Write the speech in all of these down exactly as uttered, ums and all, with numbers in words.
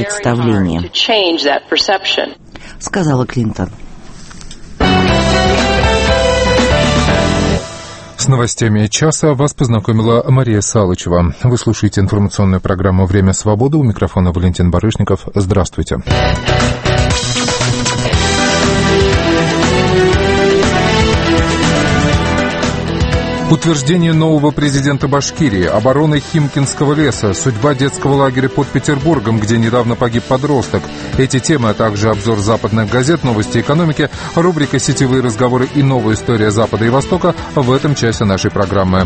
представление, сказала Клинтон. С новостями часа вас познакомила Мария Салычева. Вы слушаете информационную программу «Время свободы». У микрофона Валентин Барышников. Здравствуйте. Утверждение нового президента Башкирии, оборона Химкинского леса, судьба детского лагеря под Петербургом, где недавно погиб подросток. Эти темы, а также обзор западных газет, новости экономики, рубрика «Сетевые разговоры» и новая история Запада и Востока в этом часе нашей программы.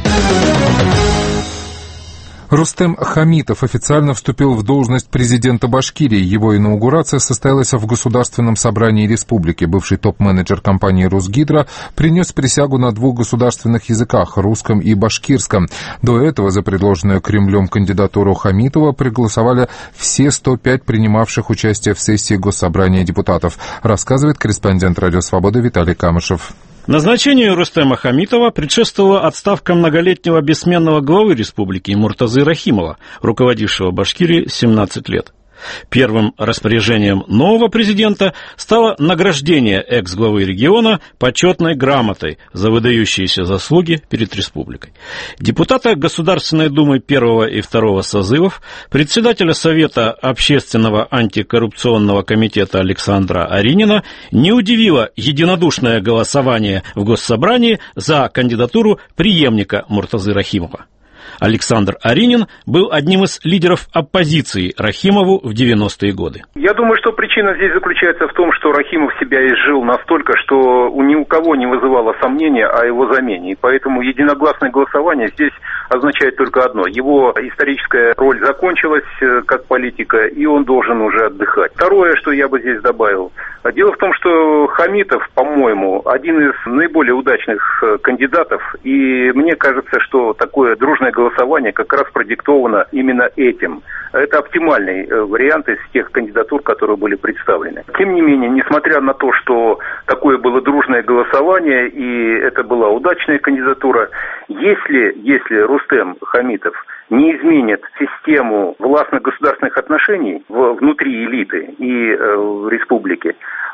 Рустем Хамитов официально вступил в должность президента Башкирии. Его инаугурация состоялась в Государственном собрании республики. Бывший топ-менеджер компании «Русгидро» принес присягу на двух государственных языках – русском и башкирском. До этого за предложенную Кремлем кандидатуру Хамитова проголосовали все сто пять принимавших участие в сессии Госсобрания депутатов, рассказывает корреспондент «Радио Свобода» Виталий Камышев. Назначению Рустема Хамитова предшествовала отставка многолетнего бессменного главы республики Муртазы Рахимова, руководившего Башкирией семнадцать лет. Первым распоряжением нового президента стало награждение экс-главы региона почетной грамотой за выдающиеся заслуги перед республикой. Депутата Государственной Думы первого и второго созывов, председателя Совета Общественного антикоррупционного комитета Александра Аринина не удивило единодушное голосование в Госсобрании за кандидатуру преемника Муртазы Рахимова. Александр Аринин был одним из лидеров оппозиции Рахимову в девяностые годы. Я думаю, что причина здесь заключается в том, что Рахимов себя изжил настолько, что ни у кого не вызывало сомнения о его замене. И поэтому единогласное голосование здесь означает только одно. Его историческая роль закончилась как политика, и он должен уже отдыхать. Второе, что я бы здесь добавил. Дело в том, что Хамитов, по-моему, один из наиболее удачных кандидатов. И мне кажется, что такое дружное голосование как раз продиктовано именно этим. Это оптимальный вариант из тех кандидатур, которые были представлены. Тем не менее, несмотря на то, что такое было дружное голосование и это была удачная кандидатура, если, если Рустем Хамитов не изменит систему властно-государственных отношений внутри элиты и э, в республике,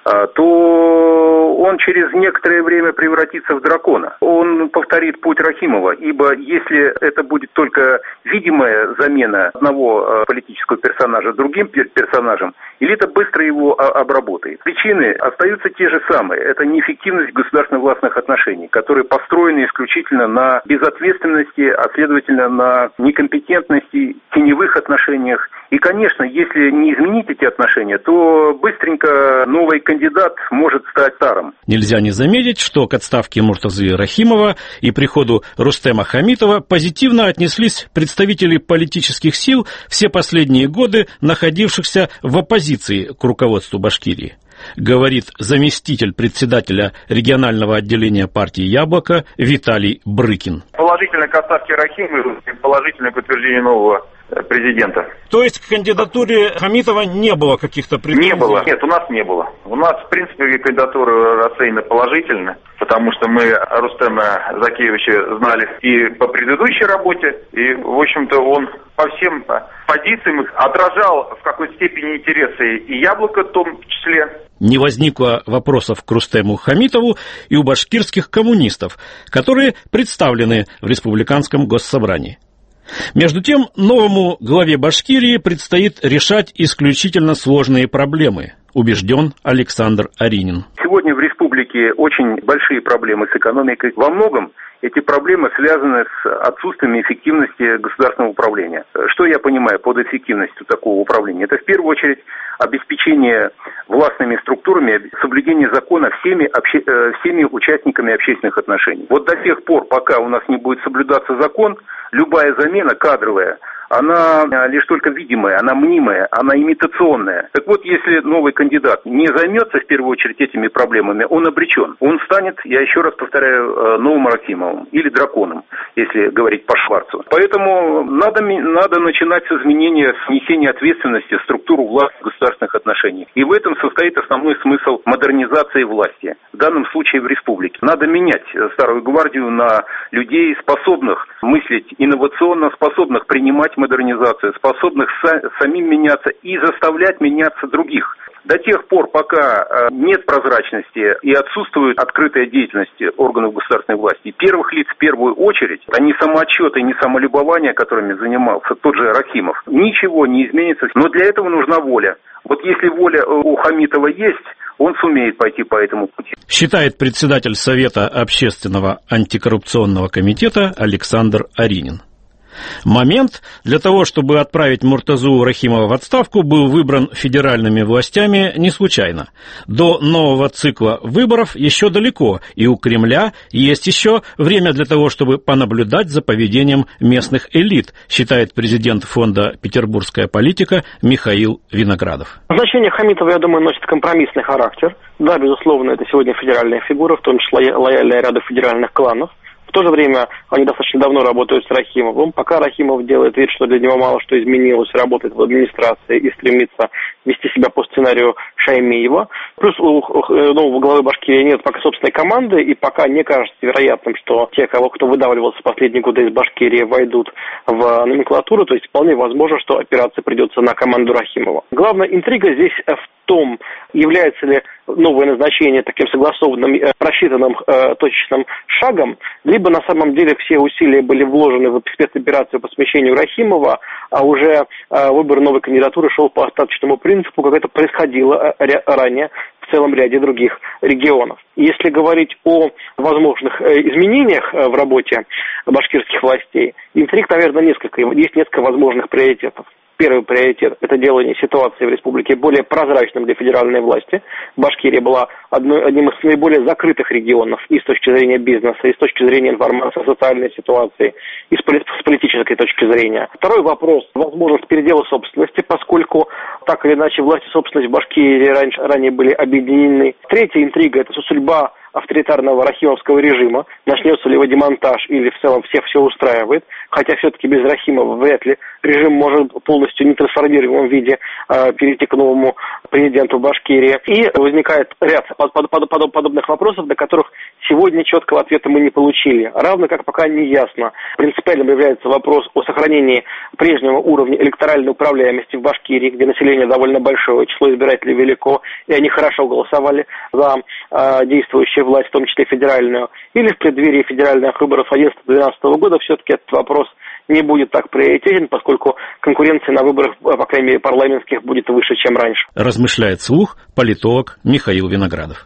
то он через некоторое время превратится в дракона. Он повторит путь Рахимова, ибо если это будет только видимая замена одного политического персонажа другим персонажем, элита быстро его обработает. Причины остаются те же самые. Это неэффективность государственно-властных отношений, которые построены исключительно на безответственности, а следовательно на некомпетентности, теневых отношениях. И, конечно, если не изменить эти отношения, то быстренько новый кандидат может стать старым. Нельзя не заметить, что к отставке Муртазы Рахимова и приходу Рустема Хамитова позитивно отнеслись представители политических сил, все последние годы находившихся в оппозиции к руководству Башкирии. Говорит заместитель председателя регионального отделения партии «Яблоко» Виталий Брыкин. Положительно к отставке Рахимова и положительно к утверждению нового президента. То есть к кандидатуре Хамитова не было каких-то претензий? Не было. Нет, у нас не было. У нас, в принципе, кандидатура расценена положительно, потому что мы Рустема Закиевича знали и по предыдущей работе, и, в общем-то, он по всем позициям отражал в какой-то степени интересы и «Яблоко» в том числе. Не возникло вопросов к Рустему Хамитову и у башкирских коммунистов, которые представлены в Республиканском госсобрании. Между тем, новому главе Башкирии предстоит решать исключительно сложные проблемы, убежден Александр Аринин. Сегодня в республике очень большие проблемы с экономикой. Во многом эти проблемы связаны с отсутствием эффективности государственного управления. Что я понимаю под эффективностью такого управления? Это в первую очередь обеспечение властными структурами соблюдения закона всеми, обще... всеми участниками общественных отношений. Вот до тех пор, пока у нас не будет соблюдаться закон, любая замена кадровая, она лишь только видимая, она мнимая, она имитационная. Так вот, если новый кандидат не займется в первую очередь этими проблемами, он обречен. Он станет, я еще раз повторяю, новым Рахимовым или драконом, если говорить по Шварцу. Поэтому надо, надо начинать с изменения, с внесения ответственности в структуру власти государственных отношений. И в этом состоит основной смысл модернизации власти, в данном случае в республике. Надо менять старую гвардию на людей, способных мыслить инновационно, способных принимать модернизацию, способных са- самим меняться и заставлять меняться других. До тех пор, пока нет прозрачности и отсутствует открытая деятельность органов государственной власти, первых лиц в первую очередь, а не самоотчеты, не самолюбование, которыми занимался тот же Рахимов, ничего не изменится. Но для этого нужна воля. Вот если воля у Хамитова есть, он сумеет пойти по этому пути. Считает председатель Совета общественного антикоррупционного комитета Александр Аринин. Момент для того, чтобы отправить Муртазу Рахимова в отставку, был выбран федеральными властями не случайно. До нового цикла выборов еще далеко, и у Кремля есть еще время для того, чтобы понаблюдать за поведением местных элит, считает президент фонда «Петербургская политика» Михаил Виноградов. Назначение Хамитова, я думаю, носит компромиссный характер. Да, безусловно, это сегодня федеральная фигура, в том числе лояльная ряду федеральных кланов. В то же время они достаточно давно работают с Рахимовым. Пока Рахимов делает вид, что для него мало что изменилось, работает в администрации и стремится вести себя по сценарию Шаймиева. Плюс у нового главы Башкирии нет пока собственной команды, и пока не кажется вероятным, что те, кого кто выдавливался в последние годы из Башкирии, войдут в номенклатуру, то есть вполне возможно, что операция придется на команду Рахимова. Главная интрига здесь в том, является ли новое назначение таким согласованным, просчитанным э, точечным шагом, либо на самом деле все усилия были вложены в спецоперацию по смещению Рахимова, а уже э, выбор новой кандидатуры шел по остаточному принципу, как это происходило э, ранее в целом ряде других регионов. Если говорить о возможных э, изменениях э, в работе башкирских властей, интриг, наверное, несколько. Есть несколько возможных приоритетов. Первый приоритет – это делание ситуации в республике более прозрачным для федеральной власти. Башкирия была одной, одним из наиболее закрытых регионов и с точки зрения бизнеса, и с точки зрения информации о социальной ситуации, и с политической точки зрения. Второй вопрос – возможность передела собственности, поскольку так или иначе власти и собственность в Башкирии раньше, ранее были объединены. Третья интрига – это судьба авторитарного рахимовского режима, начнется ли его демонтаж или в целом всех все устраивает, хотя все-таки без Рахимова вряд ли режим может полностью в нетрансформируемом виде э, перейти к новому президенту Башкирии. И возникает ряд под, под, под, под, подобных вопросов, для которых сегодня четкого ответа мы не получили. Равно как пока не ясно. Принципиальным является вопрос о сохранении прежнего уровня электоральной управляемости в Башкирии, где население довольно большое, число избирателей велико, и они хорошо голосовали за э, действующую власть, в том числе федеральную, или в преддверии федеральных выборов две тысячи одиннадцатого года все-таки этот вопрос не будет так приоритетен, поскольку конкуренция на выборах, по крайней мере, парламентских, будет выше, чем раньше. Размышляет вслух политолог Михаил Виноградов.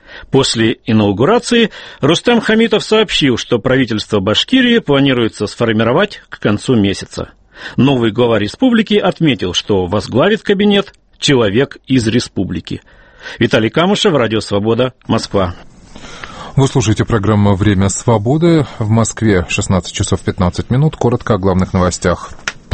После инаугурации Рустем Хамитов сообщил, что правительство Башкирии планируется сформировать к концу месяца. Новый глава республики отметил, что возглавит кабинет человек из республики. Виталий Камышев, Радио Свобода, Москва. Вы слушаете программу «Время свободы». В Москве шестнадцать часов пятнадцать минут. Коротко о главных новостях.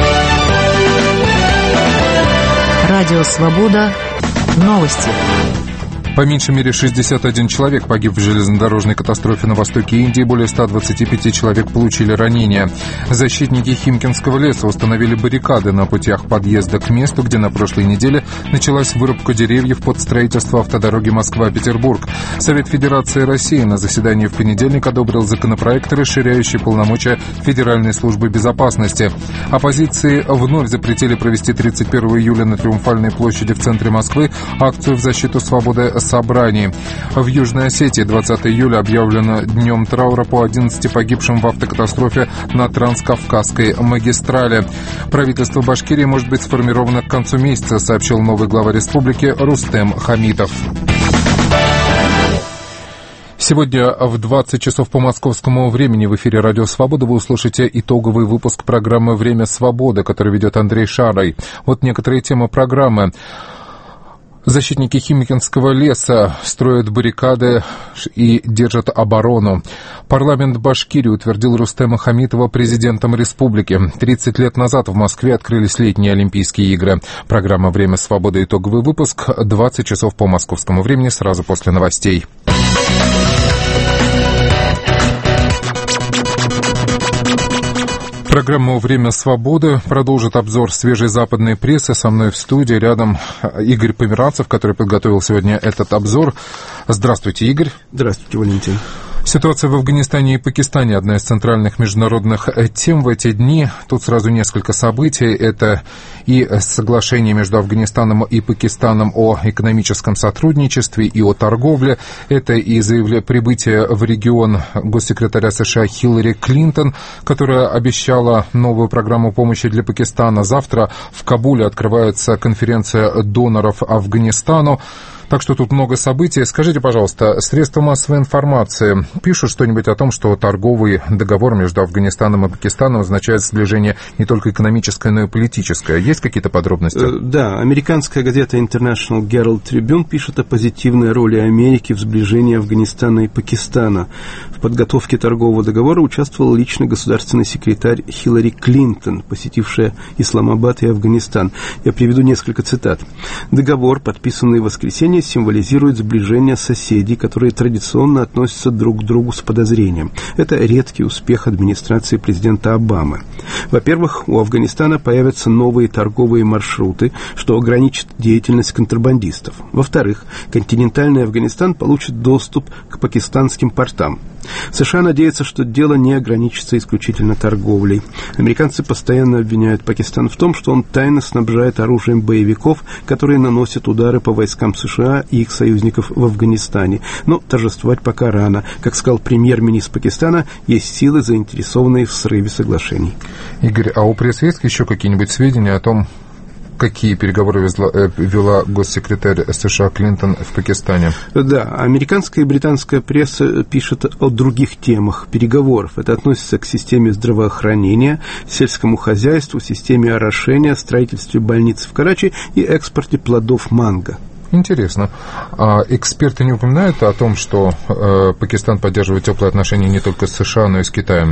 Радио Свобода. Новости. По меньшей мере шестьдесят один человек погиб в железнодорожной катастрофе на востоке Индии, более ста двадцати пяти человек получили ранения. Защитники Химкинского леса установили баррикады на путях подъезда к месту, где на прошлой неделе началась вырубка деревьев под строительство автодороги Москва-Петербург. Совет Федерации России на заседании в понедельник одобрил законопроект, расширяющий полномочия Федеральной службы безопасности. Оппозиции вновь запретили провести тридцать первого июля на Триумфальной площади в центре Москвы акцию в защиту свободы собраний. В Южной Осетии двадцатого июля объявлено днем траура по одиннадцати погибшим в автокатастрофе на Транскавказской магистрали. Правительство Башкирии может быть сформировано к концу месяца, сообщил новый глава республики Рустем Хамитов. Сегодня в двадцать часов по московскому времени в эфире «Радио Свобода» вы услышите итоговый выпуск программы «Время свободы», который ведет Андрей Шарой. Вот некоторые темы программы. Защитники Химкинского леса строят баррикады и держат оборону. Парламент Башкирии утвердил Рустема Хамитова президентом республики. тридцать лет назад в Москве открылись летние Олимпийские игры. Программа «Время свободы», итоговый выпуск, двадцать часов по московскому времени, сразу после новостей. Программу «Время свободы» продолжит обзор свежей западной прессы. Со мной в студии рядом Игорь Померанцев, который подготовил сегодня этот обзор. Здравствуйте, Игорь. Здравствуйте, Валентин. Ситуация в Афганистане и Пакистане – одна из центральных международных тем в эти дни. Тут сразу несколько событий. Это и соглашение между Афганистаном и Пакистаном о экономическом сотрудничестве и о торговле. Это и заявление прибытия в регион госсекретаря США Хиллари Клинтон, которая обещала новую программу помощи для Пакистана. Завтра в Кабуле открывается конференция доноров Афганистану. Так что тут много событий. Скажите, пожалуйста, средства массовой информации пишут что-нибудь о том, что торговый договор между Афганистаном и Пакистаном означает сближение не только экономическое, но и политическое? Есть какие-то подробности? Да, американская газета International Herald Tribune пишет о позитивной роли Америки в сближении Афганистана и Пакистана. В подготовке торгового договора участвовал лично государственный секретарь Хиллари Клинтон, посетившая Исламабад и Афганистан. Я приведу несколько цитат. Договор, подписанный в воскресенье, символизирует сближение соседей, которые традиционно относятся друг к другу с подозрением. Это редкий успех администрации президента Обамы. Во-первых, у Афганистана появятся новые торговые маршруты, что ограничит деятельность контрабандистов. Во-вторых, континентальный Афганистан получит доступ к пакистанским портам. США надеются, что дело не ограничится исключительно торговлей. Американцы постоянно обвиняют Пакистан в том, что он тайно снабжает оружием боевиков, которые наносят удары по войскам США и их союзников в Афганистане. Но торжествовать пока рано. Как сказал премьер-министр Пакистана, есть силы, заинтересованные в срыве соглашений. Игорь, а у прессы есть еще какие-нибудь сведения о том, какие переговоры везла, э, вела госсекретарь США Клинтон в Пакистане? Да, американская и британская пресса пишет о других темах переговоров. Это относится к системе здравоохранения, сельскому хозяйству, системе орошения, строительстве больниц в Карачи и экспорте плодов манго. Интересно. А эксперты не упоминают о том, что э, Пакистан поддерживает теплые отношения не только с США, но и с Китаем?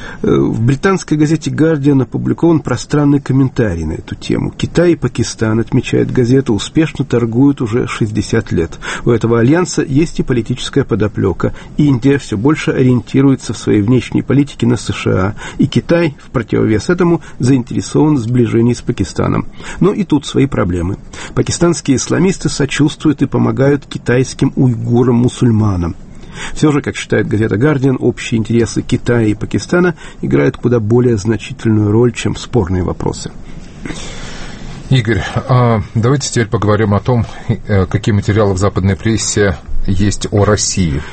В британской газете «Гардиан» опубликован пространный комментарий на эту тему. Китай и Пакистан, отмечает газета, успешно торгуют уже шестьдесят лет. У этого альянса есть и политическая подоплека. Индия все больше ориентируется в своей внешней политике на США, и Китай, в противовес этому, заинтересован в сближении с Пакистаном. Но и тут свои проблемы. Пакистанские исламисты сочувствуют и помогают китайским уйгурам-мусульманам. Все же, как считает газета «Гардиан», общие интересы Китая и Пакистана играют куда более значительную роль, чем спорные вопросы. Игорь, а давайте теперь поговорим о том, какие материалы в западной прессе есть о России.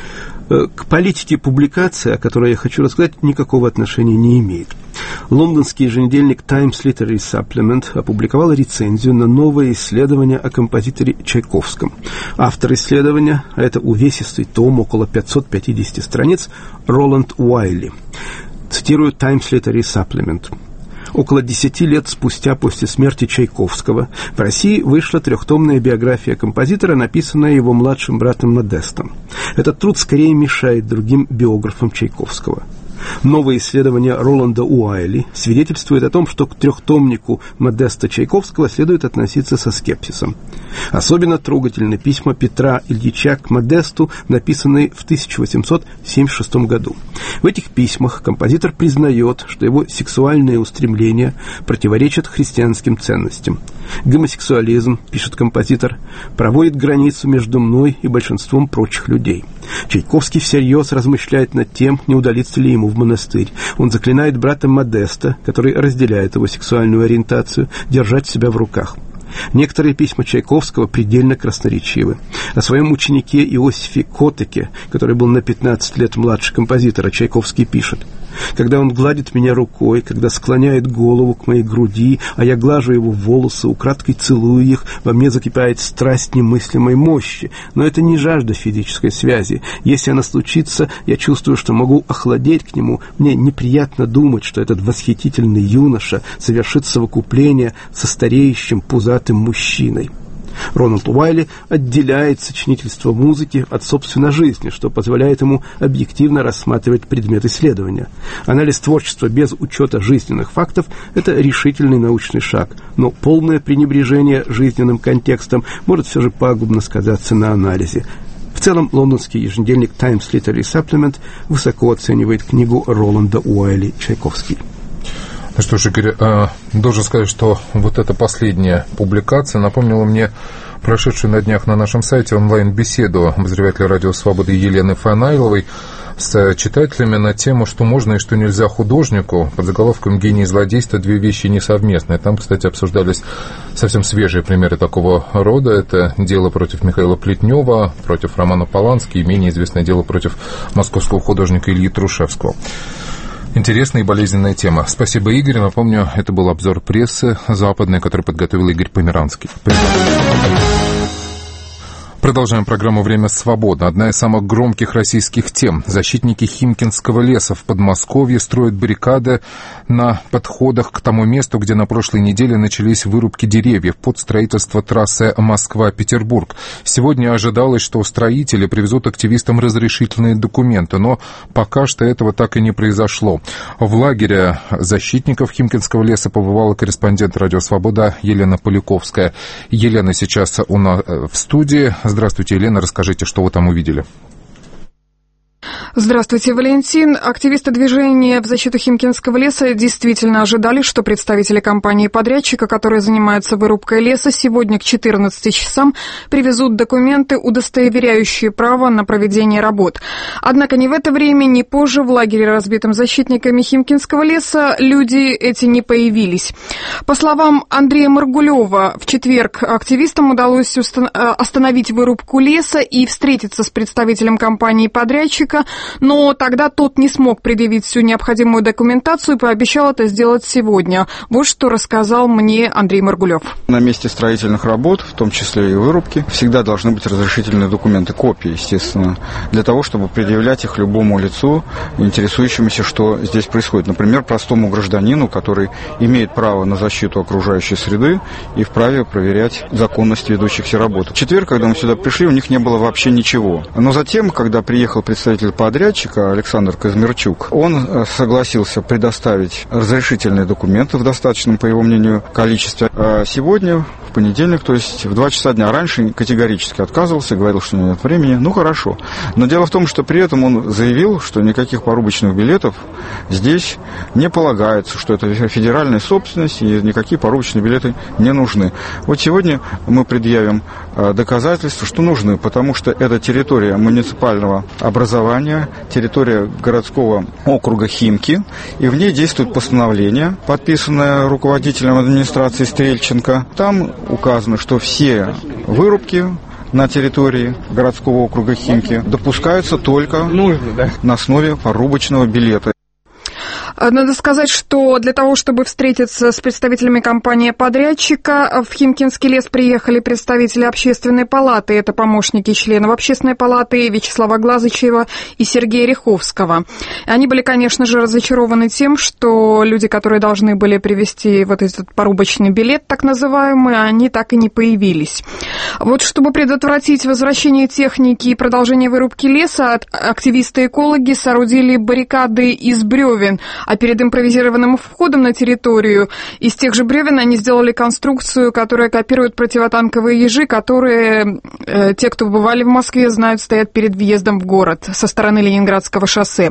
К политике публикации, о которой я хочу рассказать, никакого отношения не имеет. Лондонский еженедельник Times Literary Supplement опубликовал рецензию на новое исследование о композиторе Чайковском. Автор исследования, а это увесистый том, около пятьсот пятьдесят страниц, Роланд Уайли. Цитирую Times Literary Supplement. Около десяти лет спустя после смерти Чайковского в России вышла трехтомная биография композитора, написанная его младшим братом Модестом. Этот труд скорее мешает другим биографам Чайковского. Новое исследование Роланда Уайли свидетельствует о том, что к трехтомнику Модеста Чайковского следует относиться со скепсисом. Особенно трогательны письма Петра Ильича к Модесту, написанные в тысяча восемьсот семьдесят шестом году. В этих письмах композитор признает, что его сексуальные устремления противоречат христианским ценностям. Гомосексуализм, пишет композитор, проводит границу между мной и большинством прочих людей. Чайковский всерьез размышляет над тем, не удалиться ли ему в монастырь. Он заклинает брата Модеста, который разделяет его сексуальную ориентацию, держать себя в руках. Некоторые письма Чайковского предельно красноречивы. О своем ученике Иосифе Котеке, который был на пятнадцать лет младше композитора, Чайковский пишет: «Когда он гладит меня рукой, когда склоняет голову к моей груди, а я глажу его волосы, украдкой целую их, во мне закипает страсть немыслимой мощи. Но это не жажда физической связи. Если она случится, я чувствую, что могу охладеть к нему. Мне неприятно думать, что этот восхитительный юноша совершит совокупление со стареющим пузатым мужчиной». Рональд Уайли отделяет сочинительство музыки от собственной жизни, что позволяет ему объективно рассматривать предмет исследования. Анализ творчества без учета жизненных фактов – это решительный научный шаг, но полное пренебрежение жизненным контекстом может все же пагубно сказаться на анализе. В целом, лондонский еженедельник Times Literary Supplement высоко оценивает книгу Роланда Уайли «Чайковский». Ну что ж, Игорь, должен сказать, что вот эта последняя публикация напомнила мне прошедшую на днях на нашем сайте онлайн-беседу обозревателя «Радио Свободы» Елены Фанайловой с читателями на тему, что можно и что нельзя художнику, под заголовком «Гений и злодейство. Две вещи несовместные». Там, кстати, обсуждались совсем свежие примеры такого рода. Это дело против Михаила Плетнева, против Романа Полански и менее известное дело против московского художника Ильи Трушевского. Интересная и болезненная тема. Спасибо, Игорь. Напомню, это был обзор прессы западной, который подготовил Игорь Померанский. Продолжаем программу «Время свободы». Одна из самых громких российских тем. Защитники Химкинского леса в Подмосковье строят баррикады на подходах к тому месту, где на прошлой неделе начались вырубки деревьев под строительство трассы Москва-Петербург. Сегодня ожидалось, что строители привезут активистам разрешительные документы, но пока что этого так и не произошло. В лагере защитников Химкинского леса побывала корреспондент «Радио Свобода» Елена Поляковская. Елена сейчас у нас в студии. Здравствуйте, Елена, расскажите, что вы там увидели. Здравствуйте, Валентин. Активисты движения в защиту Химкинского леса действительно ожидали, что представители компании-подрядчика, которые занимаются вырубкой леса, сегодня к четырнадцати часам привезут документы, удостоверяющие право на проведение работ. Однако ни в это время, ни позже в лагере, разбитом защитниками Химкинского леса, люди эти не появились. По словам Андрея Маргулева, в четверг активистам удалось остановить вырубку леса и встретиться с представителем компании-подрядчика, но тогда тот не смог предъявить всю необходимую документацию и пообещал это сделать сегодня. Вот что рассказал мне Андрей Маргулев. На месте строительных работ, в том числе и вырубки, всегда должны быть разрешительные документы, копии, естественно, для того, чтобы предъявлять их любому лицу, интересующемуся, что здесь происходит. Например, простому гражданину, который имеет право на защиту окружающей среды и вправе проверять законность ведущихся работ. В четверг, когда мы сюда пришли, у них не было вообще ничего. Но затем, когда приехал представитель подрядчика Александр Казмирчук, он согласился предоставить разрешительные документы в достаточном, по его мнению, количестве. А сегодня, в понедельник, то есть в два часа дня, раньше категорически отказывался, говорил, что нет времени. Ну, хорошо. Но дело в том, что при этом он заявил, что никаких порубочных билетов здесь не полагается, что это федеральная собственность, и никакие порубочные билеты не нужны. Вот сегодня мы предъявим доказательства, что нужны, потому что это территория муниципального образования, территория городского округа Химки, и в ней действует постановление, подписанное руководителем администрации Стрельченко. Там указано, что все вырубки на территории городского округа Химки допускаются только Нужно, да. на основе порубочного билета. Надо сказать, что для того, чтобы встретиться с представителями компании-подрядчика, в Химкинский лес приехали представители Общественной палаты. Это помощники членов Общественной палаты Вячеслава Глазычева и Сергея Ряховского. Они были, конечно же, разочарованы тем, что люди, которые должны были привезти вот этот порубочный билет, так называемый, они так и не появились. Вот чтобы предотвратить возвращение техники и продолжение вырубки леса, активисты-экологи соорудили баррикады из бревен, а перед импровизированным входом на территорию из тех же бревен они сделали конструкцию, которая копирует противотанковые ежи, которые э, те, кто бывали в Москве, знают, стоят перед въездом в город со стороны Ленинградского шоссе.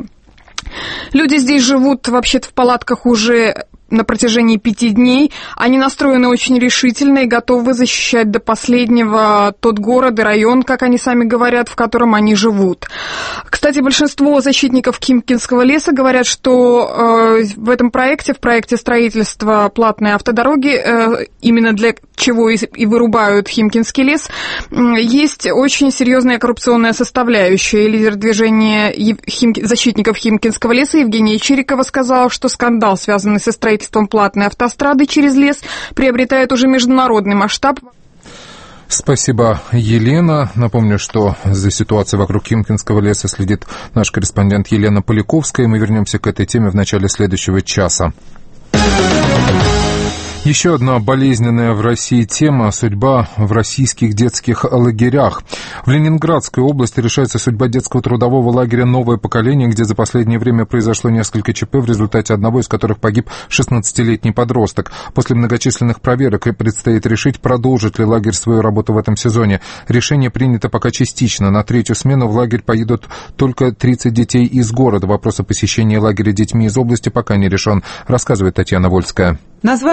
Люди здесь живут вообще-то в палатках уже на протяжении пяти дней. Они настроены очень решительно и готовы защищать до последнего тот город и район, как они сами говорят, в котором они живут. Кстати, большинство защитников Химкинского леса говорят, что э, в этом проекте, в проекте строительства платной автодороги, э, именно для чего и, и вырубают Химкинский лес, э, есть очень серьезная коррупционная составляющая. И лидер движения Химки, защитников Химкинского леса Евгения Чирикова сказала, что скандал, связанный со строительством платной автострады через лес, приобретает уже международный масштаб. Спасибо, Елена. Напомню, что за ситуацией вокруг Химкинского леса следит наш корреспондент Елена Поляковская. Мы вернемся к этой теме в начале следующего часа. Еще одна болезненная в России тема – судьба в российских детских лагерях. В Ленинградской области решается судьба детского трудового лагеря «Новое поколение», где за последнее время произошло несколько ЧП, в результате одного из которых погиб шестнадцатилетний подросток. После многочисленных проверок предстоит решить, продолжит ли лагерь свою работу в этом сезоне. Решение принято пока частично. На третью смену в лагерь поедут только тридцать детей из города. Вопрос о посещении лагеря детьми из области пока не решен, рассказывает Татьяна Вольская. Название лагеря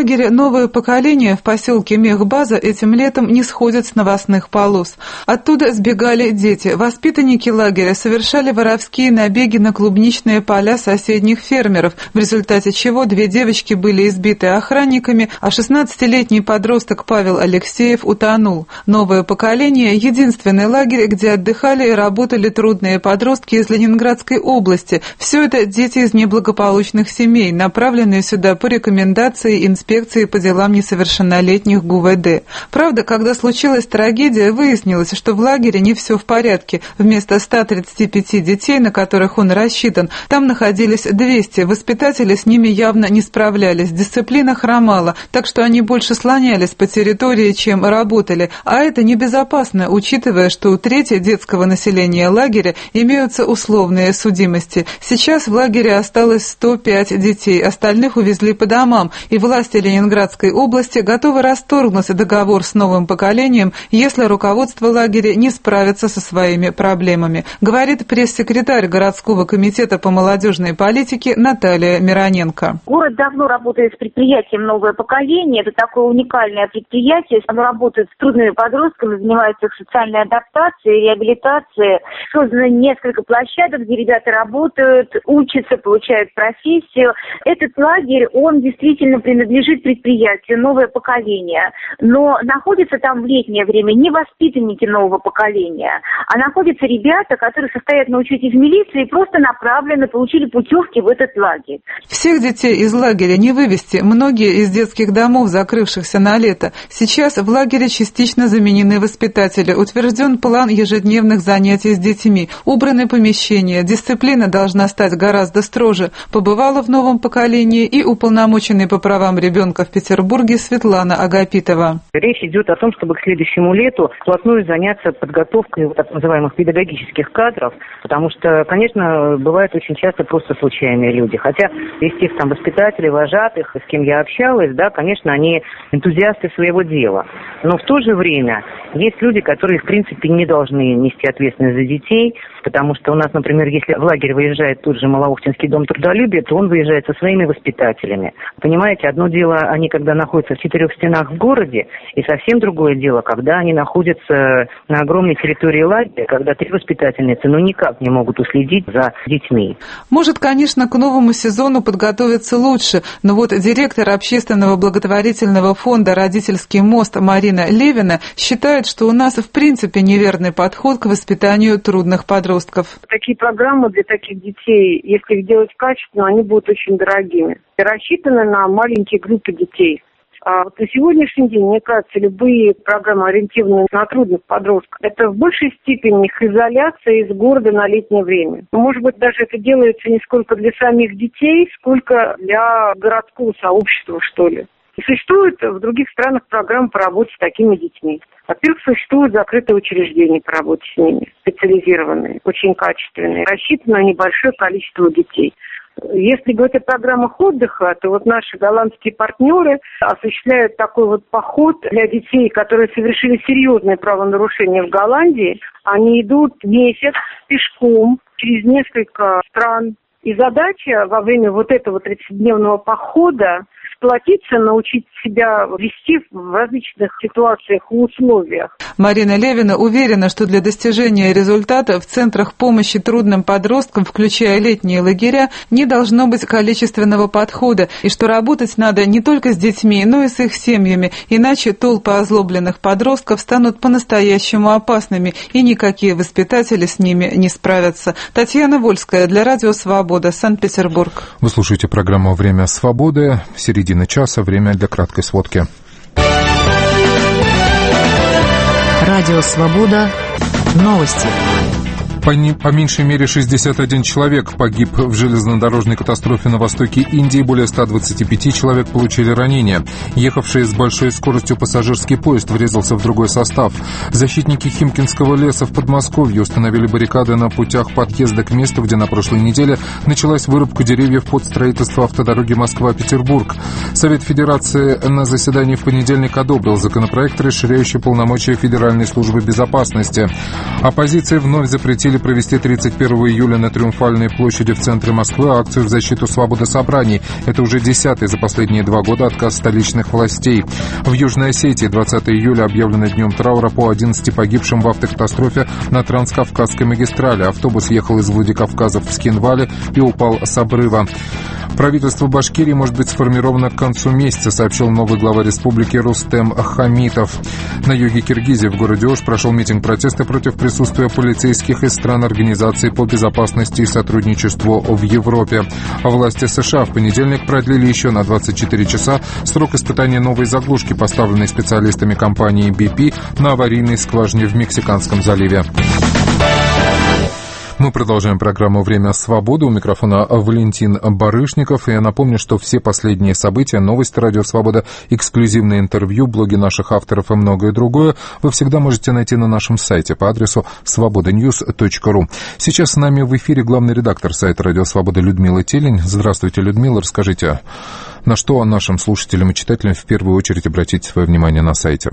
лагере «Новое поколение» в поселке Мехбаза этим летом не сходит с новостных полос. Оттуда сбегали дети. Воспитанники лагеря совершали воровские набеги на клубничные поля соседних фермеров, в результате чего две девочки были избиты охранниками, а шестнадцатилетний подросток Павел Алексеев утонул. «Новое поколение» — единственный лагерь, где отдыхали и работали трудные подростки из Ленинградской области. Все это дети из неблагополучных семей, направленные сюда по рекомендации инспекции по делам несовершеннолетних ГУВД. Правда, когда случилась трагедия, выяснилось, что в лагере не все в порядке. Вместо ста тридцати пяти детей, на которых он рассчитан, там находились двести. Воспитатели с ними явно не справлялись, дисциплина хромала, так что они больше слонялись по территории, чем работали. А это небезопасно, учитывая, что у трети детского населения лагеря имеются условные судимости. Сейчас в лагере осталось сто пять детей, остальных увезли по домам, и власти Ленинградской области готовы расторгнуть договор с новым поколением, если руководство лагеря не справится со своими проблемами, говорит пресс-секретарь городского комитета по молодежной политике Наталья Мироненко. Город давно работает с предприятием «Новое поколение». Это такое уникальное предприятие. Оно работает с трудными подростками, занимается их социальной адаптацией, реабилитацией. Создано несколько площадок, где ребята работают, учатся, получают профессию. Этот лагерь, он действительно принадлежит предприятию «Новое поколение». Но находятся там в летнее время не воспитанники нового поколения, а находятся ребята, которые состоят на учете в милиции и просто направлены, получили путевки в этот лагерь. Всех детей из лагеря не вывести. Многие из детских домов, закрывшихся на лето. Сейчас в лагере частично заменены воспитатели. Утвержден план ежедневных занятий с детьми. Убраны помещения. Дисциплина должна стать гораздо строже. Побывала в новом поколении и уполномоченный по правам ребенка в Петербурге Светлана Агапитова. Речь идет о том, чтобы к следующему лету вплотную заняться подготовкой так называемых педагогических кадров, потому что, конечно, бывают очень часто просто случайные люди. Хотя из тех там воспитателей, вожатых, с кем я общалась, да, конечно, они энтузиасты своего дела. Но в то же время есть люди, которые, в принципе, не должны нести ответственность за детей, потому что у нас, например, если в лагерь выезжает тот же Малоохтинский дом трудолюбия, то он выезжает со своими воспитателями. Понимаете, одно дело, они когда находятся в четырех стенах в городе, и совсем другое дело, когда они находятся на огромной территории лагеря, когда три воспитательницы ну никак не могут уследить за детьми. Может, конечно, к новому сезону подготовиться лучше, но вот директор общественного благотворительного фонда «Родительский мост» Марина Левина считает, что у нас в принципе неверный подход к воспитанию трудных подростков. Такие программы для таких детей, если их делать качественно, они будут очень дорогими. Рассчитаны на маленькие группы детей. А вот на сегодняшний день, мне кажется, любые программы, ориентированные на трудных подростков, это в большей степени их изоляция из города на летнее время. Может быть, даже это делается не сколько для самих детей, сколько для городского сообщества, что ли. И существуют в других странах программы по работе с такими детьми. Во-первых, существуют закрытые учреждения по работе с ними, специализированные, очень качественные, рассчитаны на небольшое количество детей. Если говорить о программах отдыха, то вот наши голландские партнеры осуществляют такой вот поход для детей, которые совершили серьезные правонарушения в Голландии. Они идут месяц пешком через несколько стран. И задача во время вот этого тридцатидневного похода сплотиться, научить себя вести в различных ситуациях и условиях. Марина Левина уверена, что для достижения результата в центрах помощи трудным подросткам, включая летние лагеря, не должно быть количественного подхода, и что работать надо не только с детьми, но и с их семьями, иначе толпы озлобленных подростков станут по-настоящему опасными, и никакие воспитатели с ними не справятся. Татьяна Вольская для Радио Свобода, Санкт-Петербург. Вы слушаете программу «Время свободы». Середина часа, время для краткой сводки. Радио Свобода. Новости. По, не, по меньшей мере шестьдесят один человек погиб в железнодорожной катастрофе на востоке Индии. Более ста двадцати пяти человек получили ранения. Ехавший с большой скоростью пассажирский поезд врезался в другой состав. Защитники Химкинского леса в Подмосковье установили баррикады на путях подъезда к месту, где на прошлой неделе началась вырубка деревьев под строительство автодороги Москва-Петербург. Совет Федерации на заседании в понедельник одобрил законопроект, расширяющий полномочия Федеральной службы безопасности. Оппозиции вновь запретили решили провести тридцать первого июля на Триумфальной площади в центре Москвы акцию в защиту свободы собраний. Это уже десятый за последние два года отказ столичных властей. В Южной Осетии двадцатого июля объявлено днем траура по одиннадцати погибшим в автокатастрофе на Транскавказской магистрали. Автобус ехал из Владикавказа в Цхинвале и упал с обрыва. Правительство Башкирии может быть сформировано к концу месяца, сообщил новый глава республики Рустем Хамитов. На юге Киргизии в городе Ош прошел митинг протеста против присутствия полицейских из стран Организации по безопасности и сотрудничеству в Европе. Власти США в понедельник продлили еще на двадцать четыре часа срок испытания новой заглушки, поставленной специалистами компании би пи на аварийной скважине в Мексиканском заливе. Мы продолжаем программу «Время свободы». У микрофона Валентин Барышников. И я напомню, что все последние события, новости «Радио Свобода», эксклюзивные интервью, блоги наших авторов и многое другое вы всегда можете найти на нашем сайте по адресу свобода ньюс точка ру. Сейчас с нами в эфире главный редактор сайта «Радио Свобода» Людмила Телень. Здравствуйте, Людмила. Расскажите, на что нашим слушателям и читателям в первую очередь обратить свое внимание на сайте?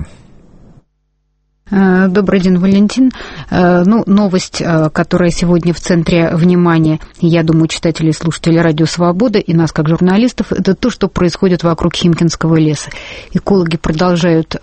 Добрый день, Валентин. Ну, новость, которая сегодня в центре внимания, я думаю, читателей и слушателей «Радио Свобода» и нас, как журналистов, это то, что происходит вокруг Химкинского леса. Экологи продолжают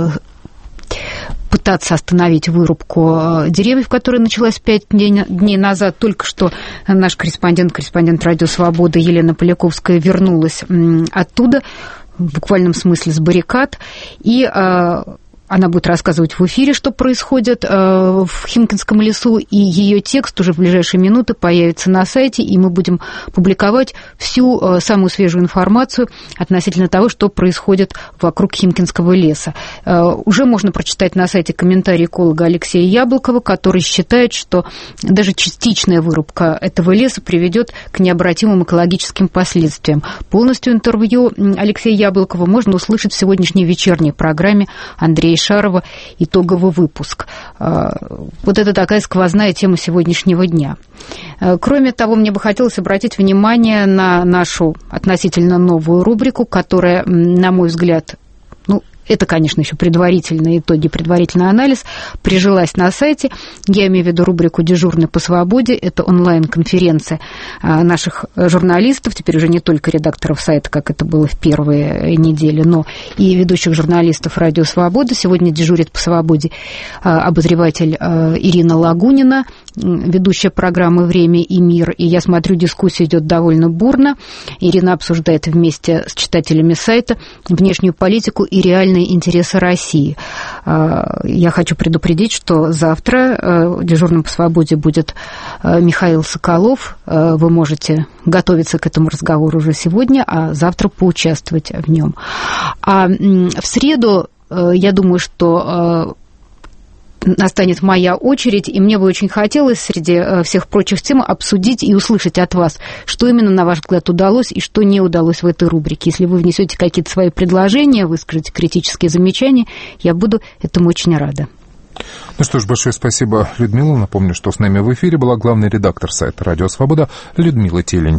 пытаться остановить вырубку деревьев, которая началась пять дней назад. Только что наш корреспондент, корреспондент «Радио Свобода» Елена Поляковская вернулась оттуда, в буквальном смысле с баррикад, и она будет рассказывать в эфире, что происходит в Химкинском лесу, и ее текст уже в ближайшие минуты появится на сайте, и мы будем публиковать всю самую свежую информацию относительно того, что происходит вокруг Химкинского леса. Уже можно прочитать на сайте комментарий эколога Алексея Яблокова, который считает, что даже частичная вырубка этого леса приведет к необратимым экологическим последствиям. Полностью интервью Алексея Яблокова можно услышать в сегодняшней вечерней программе Андрея Шарова «Итоговый выпуск». Вот это такая сквозная тема сегодняшнего дня. Кроме того, мне бы хотелось обратить внимание на нашу относительно новую рубрику, которая, на мой взгляд, ну, это, конечно, еще предварительные итоги, предварительный анализ, прижилась на сайте. Я имею в виду рубрику «Дежурный по свободе». Это онлайн-конференция наших журналистов, теперь уже не только редакторов сайта, как это было в первые недели, но и ведущих журналистов «Радио Свобода». Сегодня дежурит по свободе обозреватель Ирина Лагунина, ведущая программы «Время и мир». И я смотрю, дискуссия идет довольно бурно. Ирина обсуждает вместе с читателями сайта внешнюю политику и реальные интересы России. Я хочу предупредить, что завтра дежурным по свободе будет Михаил Соколов. Вы можете готовиться к этому разговору уже сегодня, а завтра поучаствовать в нем. А в среду, я думаю, что настанет моя очередь, и мне бы очень хотелось среди всех прочих тем обсудить и услышать от вас, что именно, на ваш взгляд, удалось и что не удалось в этой рубрике. Если вы внесете какие-то свои предложения, выскажете критические замечания, я буду этому очень рада. Ну что ж, большое спасибо, Людмила. Напомню, что с нами в эфире была главный редактор сайта «Радио Свобода» Людмила Телень.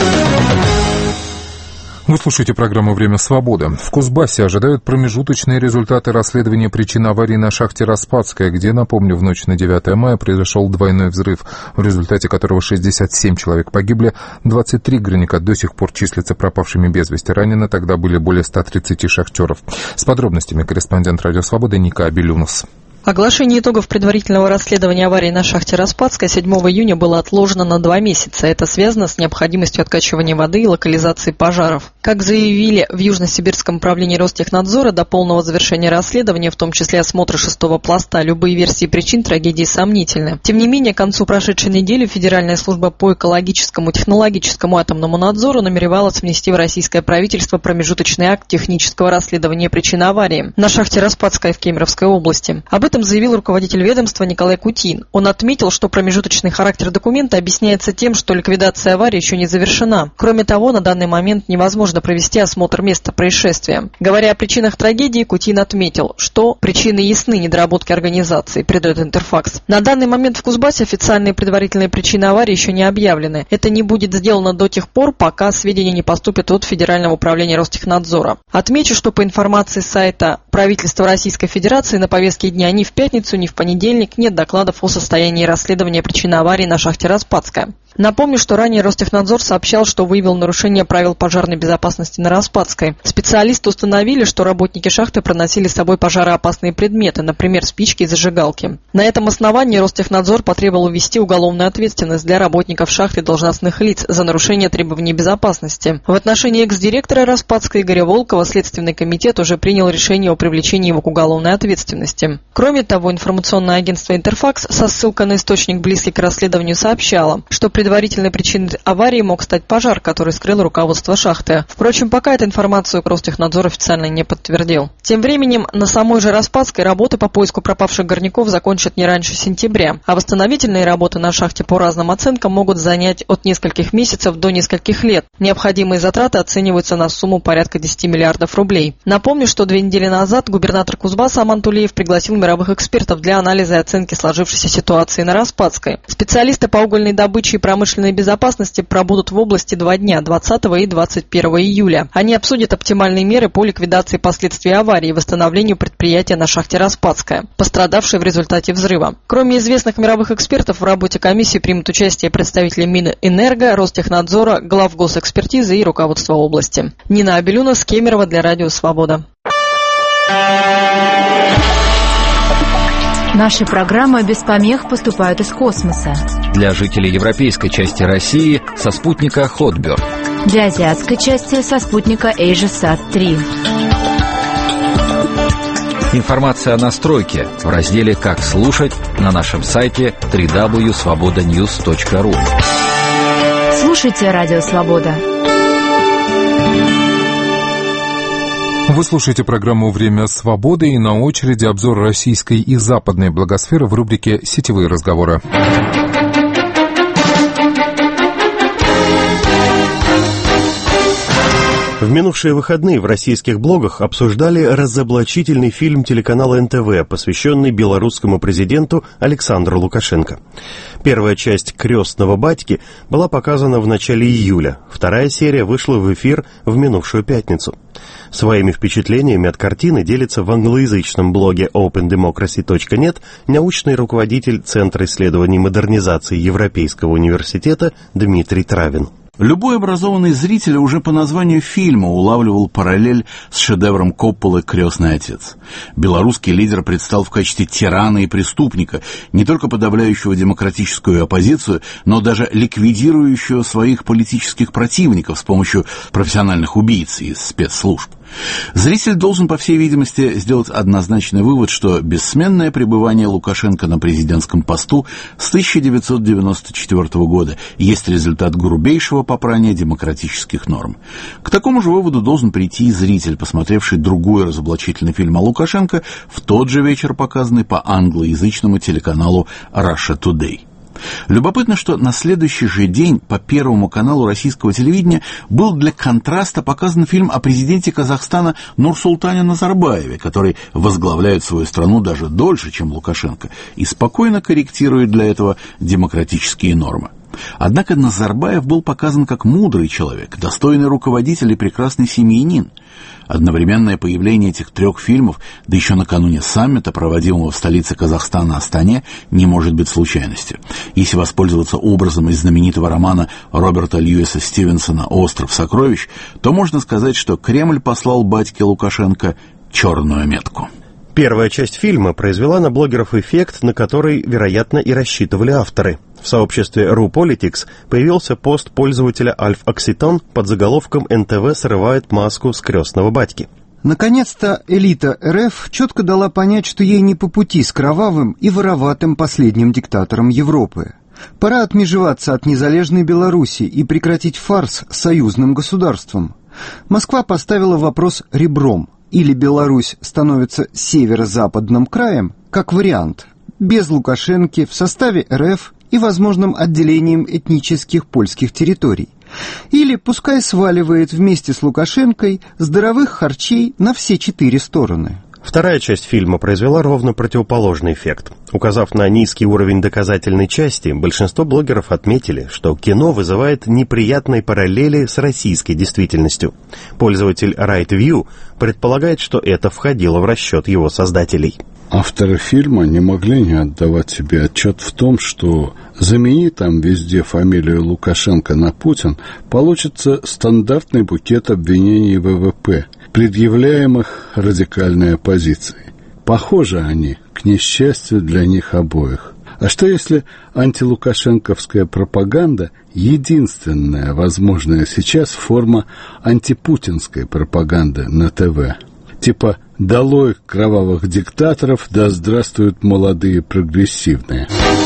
Вы слушаете программу «Время свободы». В Кузбассе ожидают промежуточные результаты расследования причин аварии на шахте «Распадская», где, напомню, в ночь на девятое мая произошел двойной взрыв, в результате которого шестьдесят семь человек погибли, двадцать три горняка до сих пор числятся пропавшими без вести. Ранены тогда были более ста тридцати шахтеров. С подробностями корреспондент «Радио Свободы» Ника Абелюнус. Оглашение итогов предварительного расследования аварии на шахте «Распадская» седьмого июня было отложено на два месяца. Это связано с необходимостью откачивания воды и локализации пожаров. Как заявили в Южно-Сибирском управлении Ростехнадзора, до полного завершения расследования, в том числе осмотра шестого пласта, любые версии причин трагедии сомнительны. Тем не менее, к концу прошедшей недели Федеральная служба по экологическому и технологическому атомному надзору намеревалась внести в российское правительство промежуточный акт технического расследования причин аварии на шахте «Распадская» в Кемеровской области. Об этом заявил руководитель ведомства Николай Кутин. Он отметил, что промежуточный характер документа объясняется тем, что ликвидация аварии еще не завершена. Кроме того, на данный момент невозможно провести осмотр места происшествия. Говоря о причинах трагедии, Кутин отметил, что причины ясны недоработки организации, передает Интерфакс. На данный момент в Кузбассе официальные предварительные причины аварии еще не объявлены. Это не будет сделано до тех пор, пока сведения не поступят от Федерального управления Ростехнадзора. Отмечу, что по информации сайта правительства Российской Федерации на повестке дня ни в пятницу, ни в понедельник нет докладов о состоянии расследования причины аварии на шахте «Распадская». Напомню, что ранее Ростехнадзор сообщал, что выявил нарушение правил пожарной безопасности на Распадской. Специалисты установили, что работники шахты проносили с собой пожароопасные предметы, например, спички и зажигалки. На этом основании Ростехнадзор потребовал ввести уголовную ответственность для работников шахты и должностных лиц за нарушение требований безопасности. В отношении экс-директора Распадской Игоря Волкова Следственный комитет уже принял решение о привлечении его к уголовной ответственности. Кроме того, информационное агентство «Интерфакс» со ссылкой на источник, близкий к расследованию, сообщало, что предварительной причиной аварии мог стать пожар, который скрыл руководство шахты. Впрочем, пока эту информацию Ростехнадзор официально не подтвердил. Тем временем, на самой же Распадской работы по поиску пропавших горняков закончат не раньше сентября, а восстановительные работы на шахте по разным оценкам могут занять от нескольких месяцев до нескольких лет. Необходимые затраты оцениваются на сумму порядка десять миллиардов рублей. Напомню, что две недели назад губернатор Кузбасса Аман Тулеев пригласил мировых экспертов для анализа и оценки сложившейся ситуации на Распадской. Специалисты по угольной добыче и промышленной безопасности пробудут в области два дня, двадцатого и двадцать первого июля. Они обсудят оптимальные меры по ликвидации последствий аварии и восстановлению предприятия на шахте «Распадская», пострадавшей в результате взрыва. Кроме известных мировых экспертов, в работе комиссии примут участие представители Минэнерго, Ростехнадзора, глав госэкспертизы и руководства области. Нина Абелюна, Кемерово для Радио Свобода. Наши программы без помех поступают из космоса. Для жителей европейской части России со спутника Hotbird. Для азиатской части со спутника AsiaSat три. Информация о настройке в разделе «Как слушать» на нашем сайте дабл ю дабл ю дабл ю точка свобода ньюс точка ру. Слушайте Радио Свобода. Вы слушаете программу «Время свободы», и на очереди обзор российской и западной благосферы в рубрике «Сетевые разговоры». В минувшие выходные в российских блогах обсуждали разоблачительный фильм телеканала эн тэ вэ, посвященный белорусскому президенту Александру Лукашенко. Первая часть «Крестного батьки» была показана в начале июля, вторая серия вышла в эфир в минувшую пятницу. Своими впечатлениями от картины делится в англоязычном блоге оупен демокраси точка нет научный руководитель Центра исследований модернизации Европейского университета Дмитрий Травин. Любой образованный зритель уже по названию фильма улавливал параллель с шедевром Копполы «Крестный отец». Белорусский лидер предстал в качестве тирана и преступника, не только подавляющего демократическую оппозицию, но даже ликвидирующего своих политических противников с помощью профессиональных убийц из спецслужб. Зритель должен, по всей видимости, сделать однозначный вывод, что бессменное пребывание Лукашенко на президентском посту с тысяча девятьсот девяносто четвёртого года есть результат грубейшего попрания демократических норм. К такому же выводу должен прийти и зритель, посмотревший другой разоблачительный фильм о Лукашенко, в тот же вечер показанный по англоязычному телеканалу Russia Today. Любопытно, что на следующий же день по Первому каналу российского телевидения был для контраста показан фильм о президенте Казахстана Нурсултане Назарбаеве, который возглавляет свою страну даже дольше, чем Лукашенко, и спокойно корректирует для этого демократические нормы. Однако Назарбаев был показан как мудрый человек, достойный руководитель и прекрасный семьянин. Одновременное появление этих трех фильмов, да еще накануне саммита, проводимого в столице Казахстана Астане, не может быть случайностью. Если воспользоваться образом из знаменитого романа Роберта Льюиса Стивенсона «Остров сокровищ», то можно сказать, что Кремль послал батьке Лукашенко черную метку. Первая часть фильма произвела на блогеров эффект, на который, вероятно, и рассчитывали авторы. В сообществе RuPolitics появился пост пользователя Альф Окситон под заголовком «эн тэ вэ срывает маску с крестного батьки». Наконец-то элита эр эф четко дала понять, что ей не по пути с кровавым и вороватым последним диктатором Европы. Пора отмежеваться от незалежной Беларуси и прекратить фарс с союзным государством. Москва поставила вопрос ребром. Или Беларусь становится северо-западным краем, как вариант, без Лукашенки, в составе эр эф и возможным отделением этнических польских территорий. Или пускай сваливает вместе с Лукашенкой здоровых харчей на все четыре стороны. Вторая часть фильма произвела ровно противоположный эффект. Указав на низкий уровень доказательной части, большинство блогеров отметили, что кино вызывает неприятные параллели с российской действительностью. Пользователь RightView предполагает, что это входило в расчет его создателей. Авторы фильма не могли не отдавать себе отчет в том, что замени там везде фамилию Лукашенко на Путин, получится стандартный букет обвинений в вэ вэ пэ, предъявляемых радикальной оппозицией. Похожи они, к несчастью для них обоих. А что если антилукашенковская пропаганда – единственная возможная сейчас форма антипутинской пропаганды на ТВ? Типа «Долой кровавых диктаторов, да здравствуют молодые прогрессивные».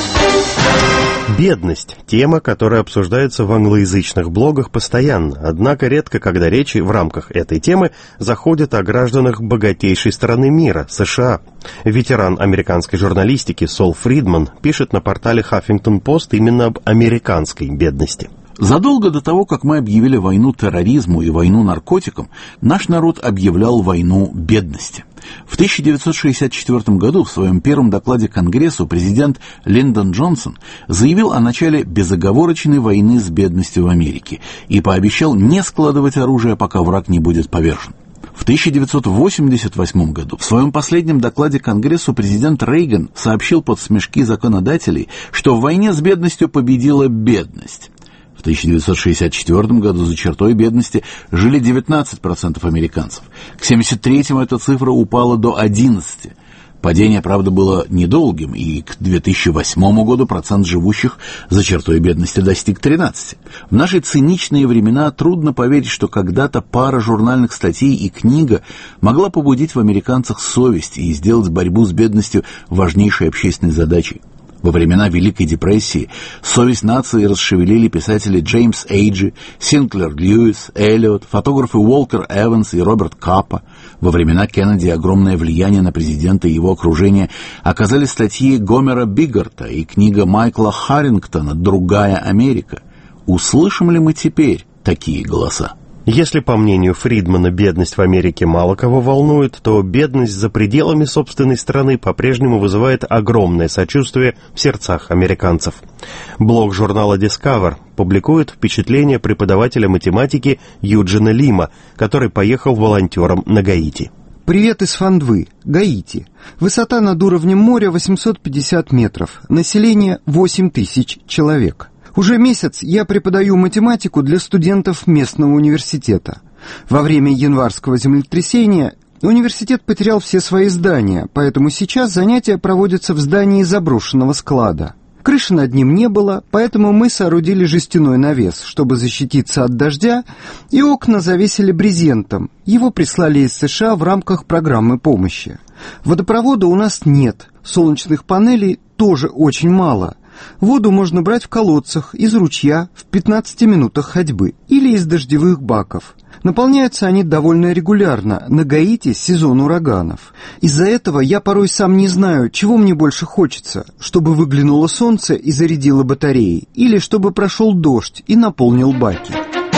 Бедность – тема, которая обсуждается в англоязычных блогах постоянно, однако редко, когда речи в рамках этой темы заходят о гражданах богатейшей страны мира – США. Ветеран американской журналистики Сол Фридман пишет на портале Huffington Post именно об американской бедности. Задолго до того, как мы объявили войну терроризму и войну наркотикам, наш народ объявлял войну бедности. В тысяча девятьсот шестьдесят четвёртом году в своем первом докладе Конгрессу президент Линдон Джонсон заявил о начале безоговорочной войны с бедностью в Америке и пообещал не складывать оружие, пока враг не будет повержен. В тысяча девятьсот восемьдесят восьмом году в своем последнем докладе Конгрессу президент Рейган сообщил под смешки законодателей, что в войне с бедностью победила бедность. В тысяча девятьсот шестьдесят четвёртом году за чертой бедности жили девятнадцать процентов американцев. К семьдесят третьему эта цифра упала до одиннадцати процентов. Падение, правда, было недолгим, и к две тысячи восьмому году процент живущих за чертой бедности достиг тринадцати процентов. В наши циничные времена трудно поверить, что когда-то пара журнальных статей и книга могла побудить в американцах совесть и сделать борьбу с бедностью важнейшей общественной задачей. Во времена Великой депрессии совесть нации расшевелили писатели Джеймс Эйджи, Синклер Льюис, Эллиот, фотографы Уолкер Эванс и Роберт Капа. Во времена Кеннеди огромное влияние на президента и его окружение оказали статьи Гомера Бигарта и книга Майкла Харрингтона «Другая Америка». Услышим ли мы теперь такие голоса? Если, по мнению Фридмана, бедность в Америке мало кого волнует, то бедность за пределами собственной страны по-прежнему вызывает огромное сочувствие в сердцах американцев. Блог журнала Discover публикует впечатления преподавателя математики Юджина Лима, который поехал волонтером на Гаити. Привет из Фандвы, Гаити. Высота над уровнем моря восемьсот пятьдесят метров, население восемь тысяч человек. Уже месяц я преподаю математику для студентов местного университета. Во время январского землетрясения университет потерял все свои здания, поэтому сейчас занятия проводятся в здании заброшенного склада. Крыши над ним не было, поэтому мы соорудили жестяной навес, чтобы защититься от дождя, и окна завесили брезентом. Его прислали из США в рамках программы помощи. Водопровода у нас нет, солнечных панелей тоже очень мало. Воду можно брать в колодцах, из ручья, в пятнадцати минутах ходьбы или из дождевых баков. Наполняются они довольно регулярно, на Гаити сезон ураганов. Из-за этого я порой сам не знаю, чего мне больше хочется, чтобы выглянуло солнце и зарядило батареи, или чтобы прошел дождь и наполнил баки.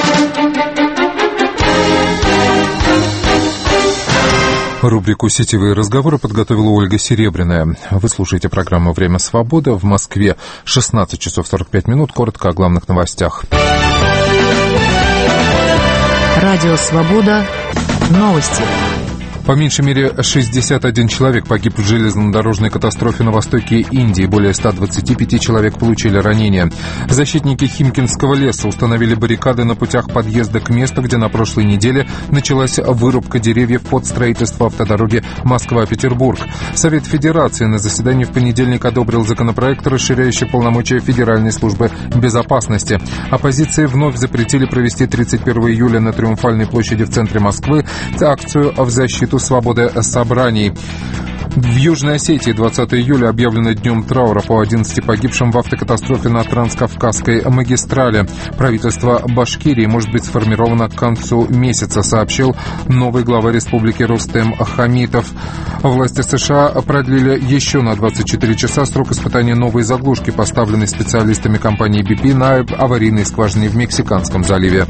Рубрику «Сетевые разговоры» подготовила Ольга Серебряная. Вы слушаете программу «Время свободы». В Москве шестнадцать часов сорок пять минут. Коротко о главных новостях. Радио «Свобода». Новости. По меньшей мере шестьдесят один человек погиб в железнодорожной катастрофе на востоке Индии. Более ста двадцати пяти человек получили ранения. Защитники Химкинского леса установили баррикады на путях подъезда к месту, где на прошлой неделе началась вырубка деревьев под строительство автодороги Москва-Петербург. Совет Федерации на заседании в понедельник одобрил законопроект, расширяющий полномочия Федеральной службы безопасности. Оппозиции вновь запретили провести тридцать первого июля на Триумфальной площади в центре Москвы акцию в защиту свободы собраний. В Южной Осетии двадцатого июля объявлено днем траура по одиннадцати погибшим в автокатастрофе на Транскавказской магистрали. Правительство Башкирии может быть сформировано к концу месяца, сообщил новый глава республики Рустем Хамитов. Власти США продлили еще на двадцать четыре часа срок испытания новой заглушки, поставленной специалистами компании би пи на аварийной скважине в Мексиканском заливе.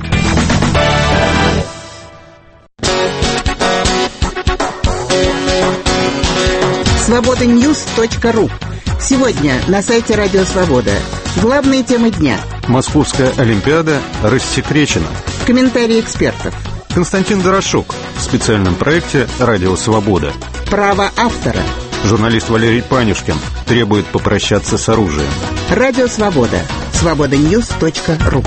свобода ньюс точка ру. Сегодня на сайте Радио Свобода. Главные темы дня. Московская Олимпиада рассекречена. Комментарии экспертов. Константин Дорошук в специальном проекте «Радио Свобода». Право автора. Журналист Валерий Панюшкин требует попрощаться с оружием. Радио Свобода. свобода ньюс точка ру.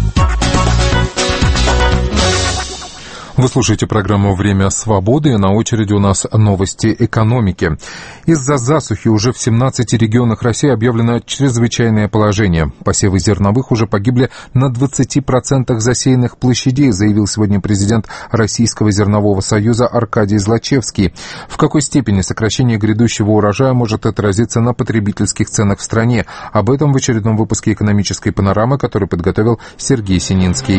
Вы слушаете программу «Время свободы», и на очереди у нас новости экономики. Из-за засухи уже в семнадцати регионах России объявлено чрезвычайное положение. Посевы зерновых уже погибли на двадцати процентах засеянных площадей, заявил сегодня президент Российского зернового союза Аркадий Злачевский. В какой степени сокращение грядущего урожая может отразиться на потребительских ценах в стране? Об этом в очередном выпуске «Экономической панорамы», который подготовил Сергей Сининский.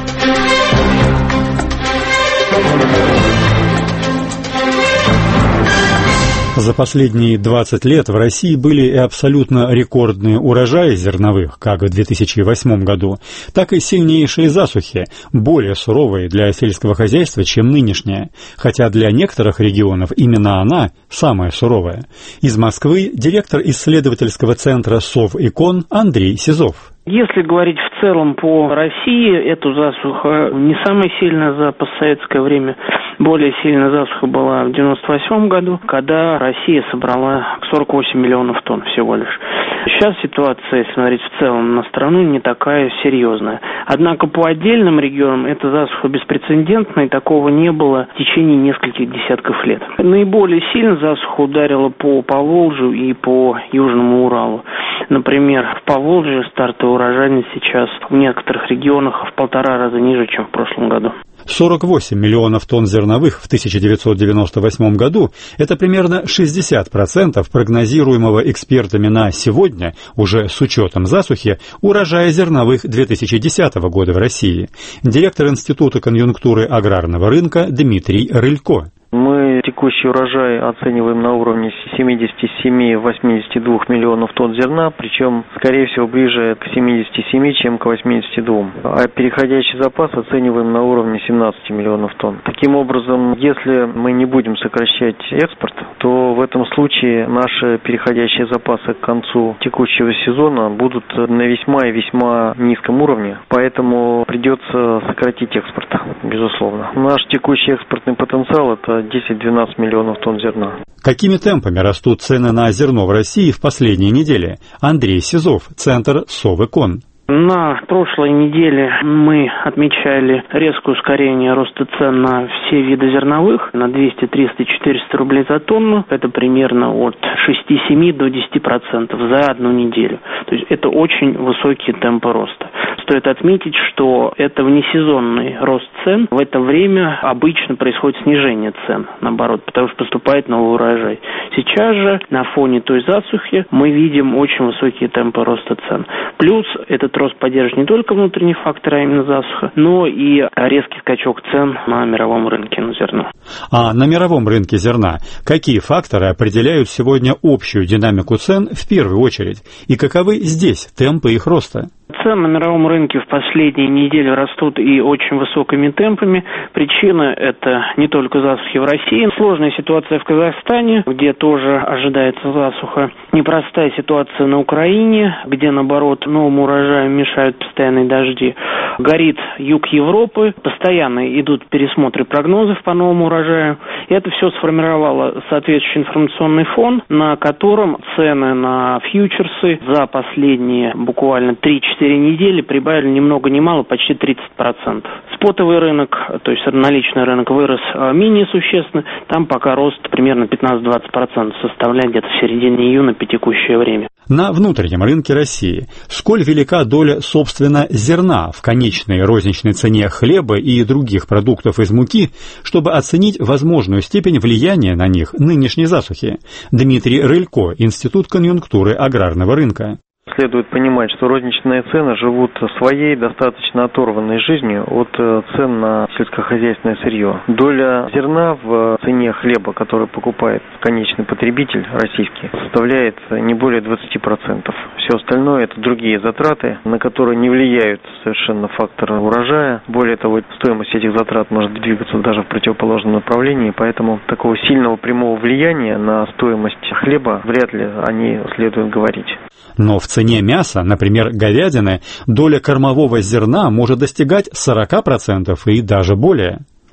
За последние двадцать лет в России были и абсолютно рекордные урожаи зерновых, как в две тысячи восьмом году, так и сильнейшие засухи, более суровые для сельского хозяйства, чем нынешняя, хотя для некоторых регионов именно она самая суровая. Из Москвы директор исследовательского центра Совэкон Андрей Сизов. Если говорить в целом по России, эту засуху не самая сильная за постсоветское время. Более сильная засуха была в девяносто восьмом году, когда Россия собрала сорок восемь миллионов тонн всего лишь. Сейчас ситуация, если смотреть в целом на страну, не такая серьезная. Однако по отдельным регионам эта засуха беспрецедентная, и такого не было в течение нескольких десятков лет. Наиболее сильно засуха ударила по Поволжью и по Южному Уралу. Например, в Поволжье стартовая урожайность сейчас в некоторых регионах в полтора раза ниже, чем в прошлом году. сорок восемь миллионов тонн зерновых в тысяча девятьсот девяносто восьмом году – это примерно шестьдесят процентов прогнозируемого экспертами на сегодня, уже с учетом засухи, урожая зерновых две тысячи десятого года в России. Директор Института конъюнктуры аграрного рынка Дмитрий Рылько. Мы текущий урожай оцениваем на уровне семидесяти семи — восьмидесяти двух миллионов тонн зерна, причем, скорее всего, ближе к семидесяти семи, чем к восьмидесяти двум. А переходящий запас оцениваем на уровне семнадцати миллионов тонн. Таким образом, если мы не будем сокращать экспорт, то в этом случае наши переходящие запасы к концу текущего сезона будут на весьма и весьма низком уровне, поэтому придется сократить экспорт, безусловно. Наш текущий экспортный потенциал – это десять-двенадцать миллионов тонн зерна. Какими темпами растут цены на зерно в России в последние недели? Андрей Сизов, Центр Совэкон. На прошлой неделе мы отмечали резкое ускорение роста цен на все виды зерновых на двести, триста, четыреста рублей за тонну. Это примерно от шести-семи до десяти процентов за одну неделю. То есть это очень высокие темпы роста. Стоит отметить, что это внесезонный рост цен. В это время обычно происходит снижение цен, наоборот, потому что поступает новый урожай. Сейчас же на фоне той засухи мы видим очень высокие темпы роста цен. Плюс этот рост поддержит не только внутренний фактор, а именно засуха, но и резкий скачок цен на мировом рынке на зерно. А на мировом рынке зерна какие факторы определяют сегодня общую динамику цен в первую очередь? И каковы здесь темпы их роста? Цены на мировом рынке в последние недели растут и очень высокими темпами. Причина – это не только засухи в России. Сложная ситуация в Казахстане, где тоже ожидается засуха. Непростая ситуация на Украине, где, наоборот, новому урожаю мешают постоянные дожди. Горит юг Европы, постоянно идут пересмотры прогнозов по новому урожаю. И это все сформировало соответствующий информационный фон, на котором цены на фьючерсы за последние буквально три-четыре недели прибавили ни много ни мало, почти тридцать процентов. Спотовый рынок, то есть наличный рынок, вырос менее существенно. Там пока рост примерно пятнадцать-двадцать процентов составляет где-то в середине июня по текущее время. На внутреннем рынке России сколь велика доля, собственно, зерна в конечной розничной цене хлеба и других продуктов из муки, чтобы оценить возможную степень влияния на них нынешней засухи? Дмитрий Рылько, Институт конъюнктуры аграрного рынка. Следует понимать, что розничные цены живут своей достаточно оторванной жизнью от цен на сельскохозяйственное сырье. Доля зерна в цене хлеба, который покупает конечный потребитель российский, составляет не более двадцати процентов. Все остальное – это другие затраты, на которые не влияют совершенно факторы урожая. Более того, стоимость этих затрат может двигаться даже в противоположном направлении, поэтому такого сильного прямого влияния на стоимость хлеба вряд ли о ней следует говорить. Но в цене мяса, например, говядины, доля кормового зерна может достигать сорока процентов и даже более.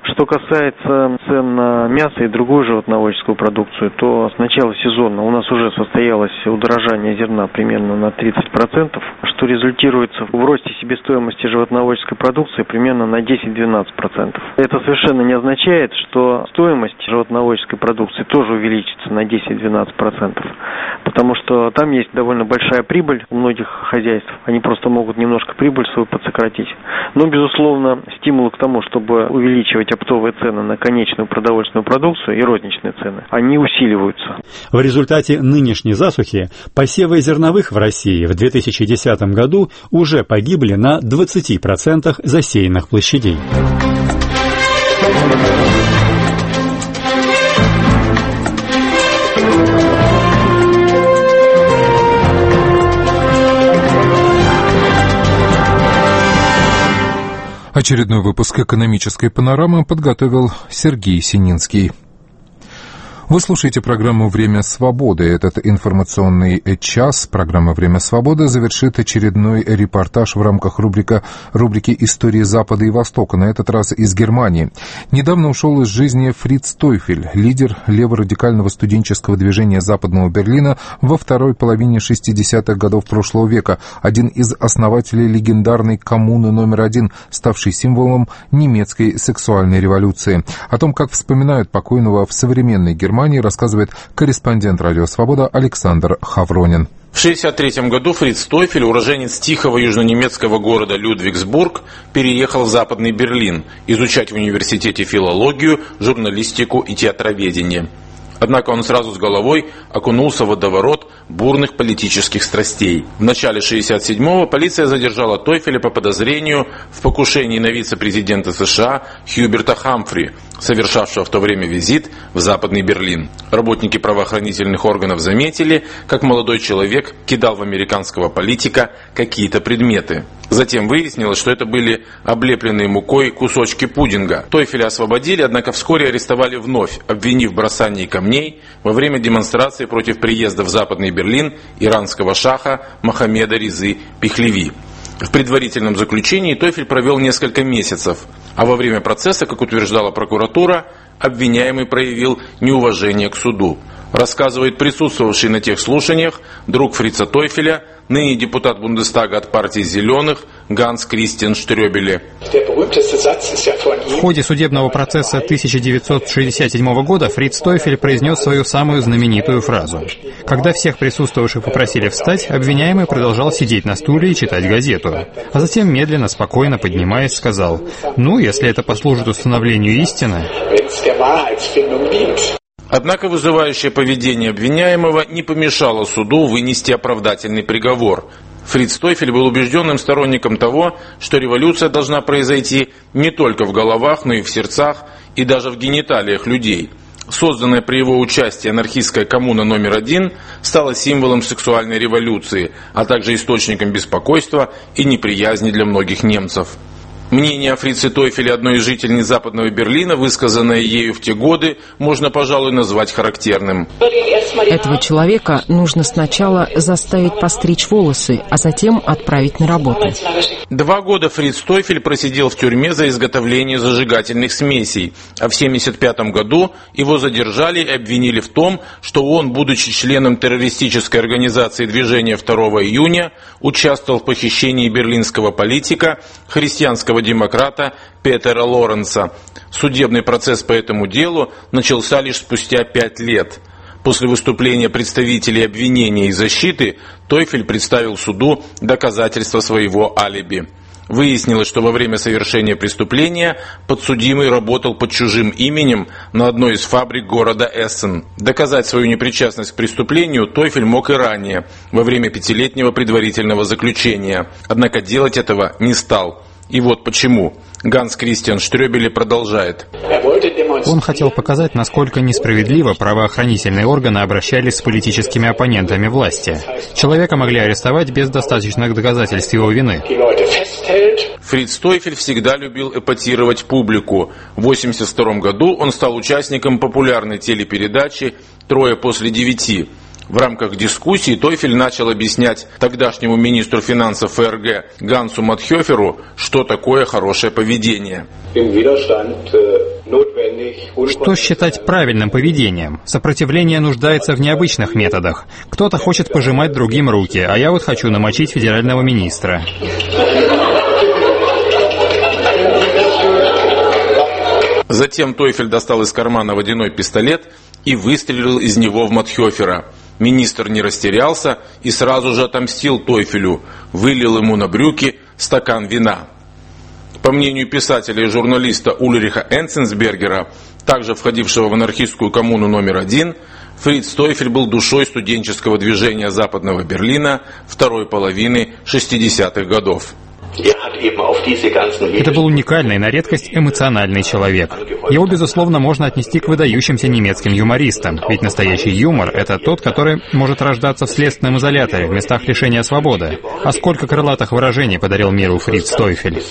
Что касается цен на мясо и другую животноводческую продукцию, то с начала сезона у нас уже состоялось удорожание зерна примерно на тридцать процентов, что результируется в росте себестоимости животноводческой продукции примерно на десять-двенадцать процентов. Это совершенно не означает, что стоимость животноводческой продукции тоже увеличится на десять-двенадцать процентов, потому что там есть довольно большая прибыль у многих хозяйств. Они просто могут немножко прибыль свою подсократить. Но, безусловно, стимулы к тому, чтобы увеличивать оптовые цены на конечную продовольственную продукцию и розничные цены, они усиливаются. В результате нынешней засухи посевы зерновых в России в две тысячи десятом году уже погибли на двадцати процентах засеянных площадей. Очередной выпуск «Экономической панорамы» подготовил Сергей Сининский. Вы слушаете программу «Время свободы». Этот информационный час программы «Время свободы» завершит очередной репортаж в рамках рубрика, рубрики «Истории Запада и Востока», на этот раз из Германии. Недавно ушел из жизни Фриц Тойфель, лидер леворадикального студенческого движения Западного Берлина во второй половине шестидесятых годов прошлого века, один из основателей легендарной коммуны номер один, ставшей символом немецкой сексуальной революции. О том, как вспоминают покойного в современной Германии, рассказывает корреспондент «Радио Свобода» Александр Хавронин. В шестьдесят третьем году Фриц Тойфель, уроженец тихого южнонемецкого города Людвигсбург, переехал в Западный Берлин изучать в университете филологию, журналистику и театроведение. Однако он сразу с головой окунулся в водоворот бурных политических страстей. В начале шестьдесят седьмого полиция задержала Тойфеля по подозрению в покушении на вице-президента США Хьюберта Хамфри, совершавшего в то время визит в Западный Берлин. Работники правоохранительных органов заметили, как молодой человек кидал в американского политика какие-то предметы. Затем выяснилось, что это были облепленные мукой кусочки пудинга. Тойфеля освободили, однако вскоре арестовали вновь, обвинив в бросании камней во время демонстрации против приезда в Западный Берлин иранского шаха Мохаммеда Резы Пехлеви. В предварительном заключении Тойфель провел несколько месяцев, а во время процесса, как утверждала прокуратура, обвиняемый проявил неуважение к суду. Рассказывает присутствовавший на тех слушаниях друг Фрица Тойфеля, ныне депутат Бундестага от партии «Зеленых» Ганс Кристиан Штрёбеле. В ходе судебного процесса тысяча девятьсот шестьдесят седьмого года Фриц Тойфель произнес свою самую знаменитую фразу. Когда всех присутствовавших попросили встать, обвиняемый продолжал сидеть на стуле и читать газету. А затем, медленно, спокойно поднимаясь, сказал: «Ну, если это послужит установлению истины». Однако вызывающее поведение обвиняемого не помешало суду вынести оправдательный приговор. Фриц Тойфель был убежденным сторонником того, что революция должна произойти не только в головах, но и в сердцах и даже в гениталиях людей. Созданная при его участии анархистская коммуна номер один стала символом сексуальной революции, а также источником беспокойства и неприязни для многих немцев. Мнение о Фрице Тойфеле одной из жительниц Западного Берлина, высказанное ею в те годы, можно, пожалуй, назвать характерным. Этого человека нужно сначала заставить постричь волосы, а затем отправить на работу. Два года Фриц Тойфель просидел в тюрьме за изготовление зажигательных смесей, а в семьдесят пятом году его задержали и обвинили в том, что он, будучи членом террористической организации движения второго июня, участвовал в похищении берлинского политика, христианского демократа Петера Лоренца. Судебный процесс по этому делу начался лишь спустя пять лет. После выступления представителей обвинения и защиты Тойфель представил суду доказательства своего алиби. Выяснилось, что во время совершения преступления подсудимый работал под чужим именем на одной из фабрик города Эссен. Доказать свою непричастность к преступлению Тойфель мог и ранее, во время пятилетнего предварительного заключения. Однако делать этого не стал. И вот почему. Ганс Кристиан Штрёбеле продолжает. Он хотел показать, насколько несправедливо правоохранительные органы обращались с политическими оппонентами власти. Человека могли арестовать без достаточных доказательств его вины. Фриц Тойфель всегда любил эпатировать публику. В восемьдесят втором году он стал участником популярной телепередачи «Трое после девяти». В рамках дискуссии Тойфель начал объяснять тогдашнему министру финансов ФРГ Гансу Матхёферу, что такое хорошее поведение. Что считать правильным поведением? Сопротивление нуждается в необычных методах. Кто-то хочет пожимать другим руки, а я вот хочу намочить федерального министра. Затем Тойфель достал из кармана водяной пистолет и выстрелил из него в Матхёфера. Министр не растерялся и сразу же отомстил Тойфелю, вылил ему на брюки стакан вина. По мнению писателя и журналиста Ульриха Энценсбергера, также входившего в анархистскую коммуну номер один, Фриц Тойфель был душой студенческого движения Западного Берлина второй половины шестидесятых годов. Это был уникальный, на редкость эмоциональный человек. Его, безусловно, можно отнести к выдающимся немецким юмористам, ведь настоящий юмор — это тот, который может рождаться в следственном изоляторе, в местах лишения свободы. А сколько крылатых выражений подарил миру Фриц Тойфель.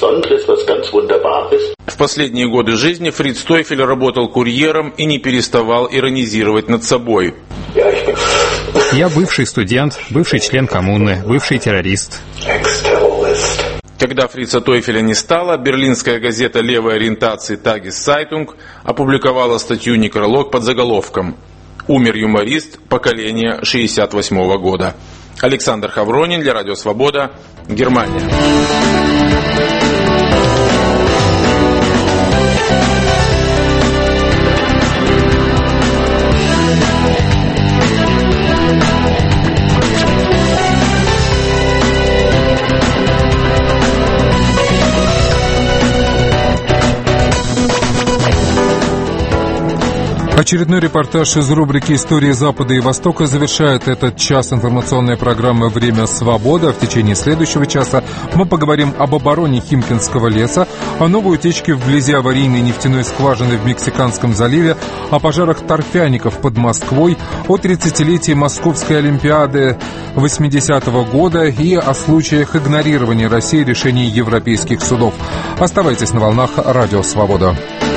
В последние годы жизни Фриц Тойфель работал курьером и не переставал иронизировать над собой. Я бывший студент, бывший член коммуны, бывший террорист. Когда Фрица Тойфеля не стало, берлинская газета левой ориентации «Тагес-Цайтунг» опубликовала статью-некролог под заголовком «Умер юморист поколения шестьдесят восьмого года». Александр Хавронин для Радио Свобода, Германия. Очередной репортаж из рубрики «Истории Запада и Востока» завершает этот час информационной программы «Время свободы». В течение следующего часа мы поговорим об обороне Химкинского леса, о новой утечке вблизи аварийной нефтяной скважины в Мексиканском заливе, о пожарах торфяников под Москвой, о тридцатилетии Московской Олимпиады восьмидесятого года и о случаях игнорирования России решений европейских судов. Оставайтесь на волнах Радио Свобода.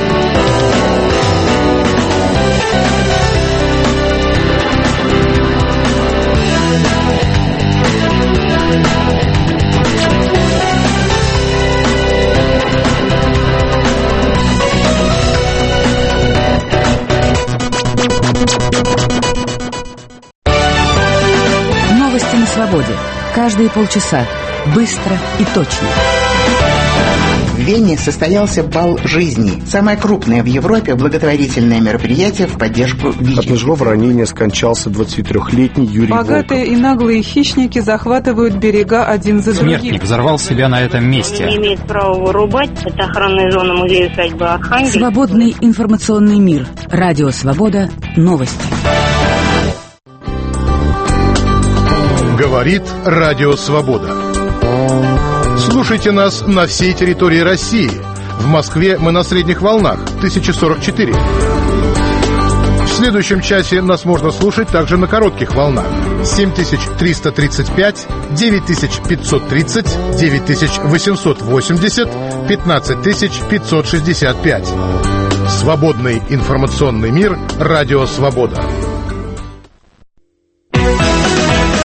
Свободе. Каждые полчаса. Быстро и точно. В Вене состоялся бал жизни. Самое крупное в Европе благотворительное мероприятие в поддержку ВИЧ. От ножевого ранения скончался двадцатитрёхлетний Юрий Богатые Волков. И наглые хищники захватывают берега один за другим. Смертник взорвал себя на этом месте. Не имеет права вырубать. Это охранная зона музея-усадьбы Архангельск. Свободный информационный мир. Радио Свобода. Новости. Говорит Радио Свобода. Слушайте нас на всей территории России. В Москве мы на средних волнах тысяча сорок четыре. В следующем часе нас можно слушать также на коротких волнах семь тысяч триста тридцать пять, девять тысяч пятьсот тридцать, девять тысяч восемьсот восемьдесят, пятнадцать тысяч пятьсот шестьдесят пять. Свободный информационный мир. Радио Свобода.